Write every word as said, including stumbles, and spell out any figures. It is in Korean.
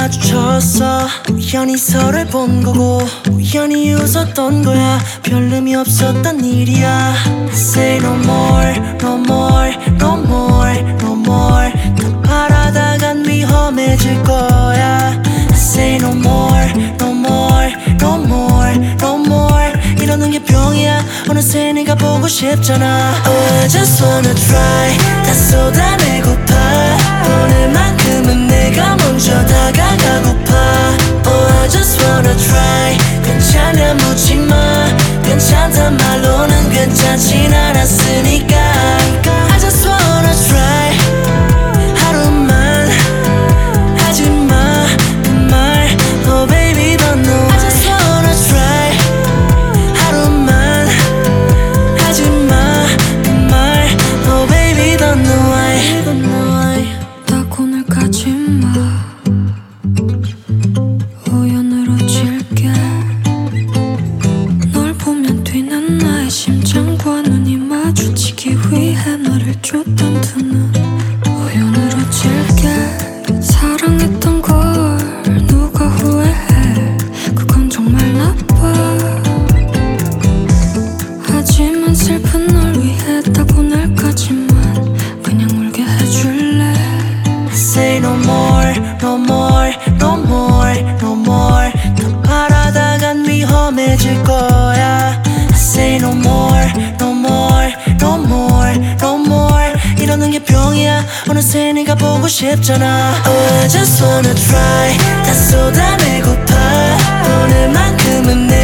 마주쳤어. 우연히 서로를 본 거고 우연히 웃었던 거야. 별 의미 없었던 일이야. Say no more, no more, no more, no more. 더 바라다간 위험해질 거야. Say no more, no more, no more, no more. 이러는 게 병이야. 어느새 네가 보고 싶잖아. Oh, I just wanna try. 다 쏟아내고파. 오늘만큼은 내가 먼저 다가가고파. Oh, I just wanna try. 괜찮아 묻지마. 괜찮단 말로는 괜찮진 않았으니까. I just wanna try. 하루만 하지마 그 말. Oh baby don't know. I just wanna try. 하루만 하지마 그 말. Oh baby don't know why. 딱 오늘까지만 우연으로 질게. 널 보면 뛰는 나의 심장과 눈이 마주치기 위해 너를 줬던 두 눈. 우연으로 질게. 사랑했던 걸 누가 후회해. 그건 정말 나빠. 하지만 슬픈 널 위해 딱 오늘까지만 그냥 울게 해줄래. Say no more, no more, no more, no more. 더 바라다간 위험해질 거야. Say no more, no more, no more, no more. 이러는 게 병이야. 어느새 네가 보고 싶잖아. Oh, I just wanna try. 다 쏟아내고파. 오늘만큼은 내